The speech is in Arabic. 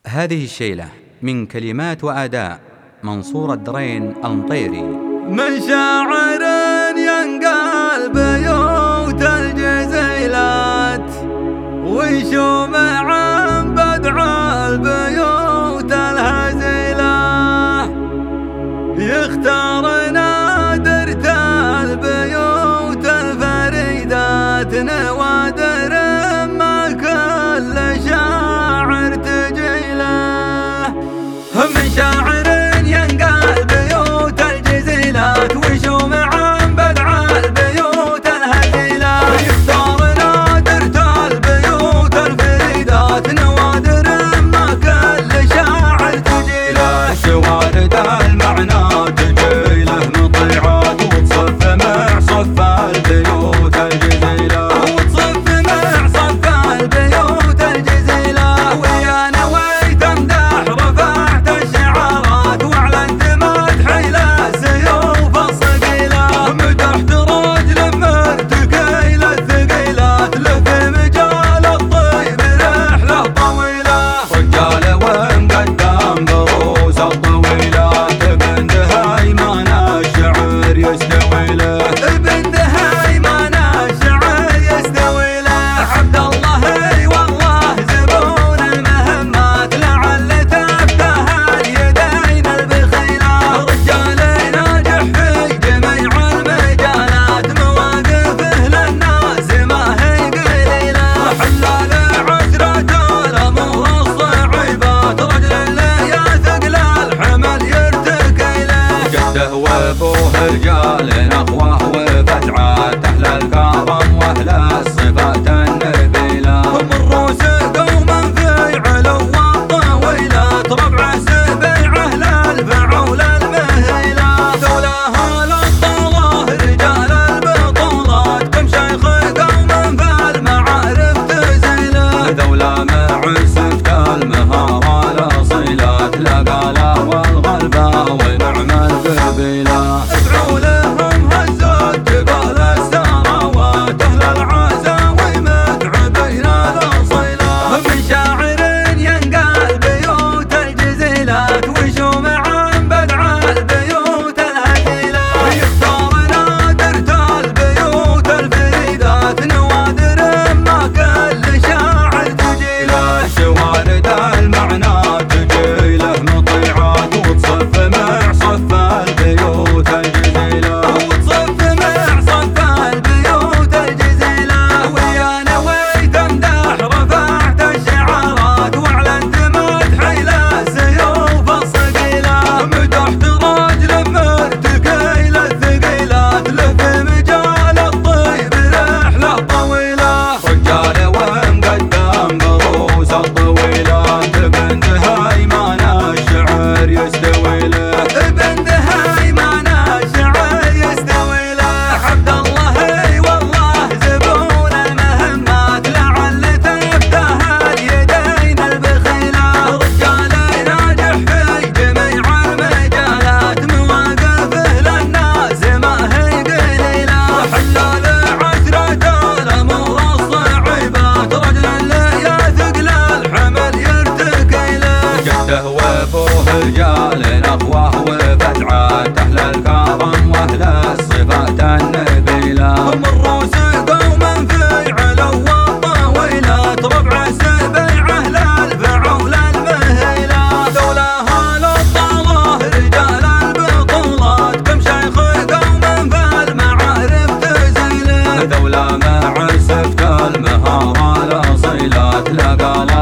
هذه الشيلة من كلمات وأداء منصور الدرين المطيري. من شاعر ينقل بيوت الجزيلات ويشومع عن بدع البيوت الهزيلة، يختار نادرة البيوت الفريدات نوادر ما كل شاعر تجيله. من شاعر ينقل بيوت الجزيلات ويشومع عن بدع البيوت الهزيلة، يختار نادرة البيوت الفريدات نوادر ما كل شاعر تجيله. شوارد المعنى تجيله مطيعات وتصف مع صف البيوت الجزيلة، وتصف مع صف البيوت الجزيلة. ويا نويت امدح رفعت الشعارات واعلنت مدحي للسيوف الصقيلة، مدحت رجل مرتقي للثقيلات له في مجال الطيب رحلة طويلة. رجال ومقدم بروس الطويلات ابن دهيمان الشعر يستوي له، ابن دهيمان الشعر يستوي له. عبد الله والله زبون المهمات لعل تفتح اليدين البخيلة، رجال ناجح في جميع المجالات مواقفه للناس ما هي قليلة. حلال عشرة الأمور الصعيبات رجل لا يثقل الحمل يرتكي له. جده وابوه رجال اخوه وفتعات اهل الكرم واهل الصفات النبيله، هم الروس قوما في علو الطويلات ربع سبيعه للفعول المهيله. ذولا الطلاه رجال البطولات كم شيخ قوما في المعارف تزيله، ذولا مع سفت المهارة الاصيلات لقالا والغلبة ونعم القبيله. ادعوا لهم هزت جبال السراوات اهل العزاوي متعبين الاصيلات. من شاعر ينقل بيوت الجزيلات ويشومع عن بدع البيوت الهزيلة، يختار نادرة البيوت الفريدات نوادر ما كل شاعر تجيله. شوارد المعنى تجيله مطيعات وتصف مع صف البيوت الجزيلة، وتصف مع صف البيوت الجزيلة. ويا نويت امدح رفعت الشعارات واعلنت مدحي للسيوف الصقيلة، مدحت رجل مرتقي للثقيلات له في مجال الطيب رحلة طويلة. رجال ومقدم بروس الطويلات ابن دهيمان الشعر يستوي له، ابن دهيمان الشعر يستوي له. عبد الله والله زبون المهمات لعل تفتح اليدين البخيلة، رجال ناجح في جميع المجالات مواقفه للناس ما هي قليلة. حلال عشرة الأمور الصعيبات رجل لا يثقل الحمل يرتكي له. جده وابوه رجال اخوه وفتعات اهل الكرم واهل الصفات النبيله، هم الروس قوما في علو الطويلات ربع سبيعه للفعول المهيله. ذولا الطلاه رجال البطولات كم شيخ قوما في المعارف تزيله، ذولا مع سفت المهارة الاصيلات لقالا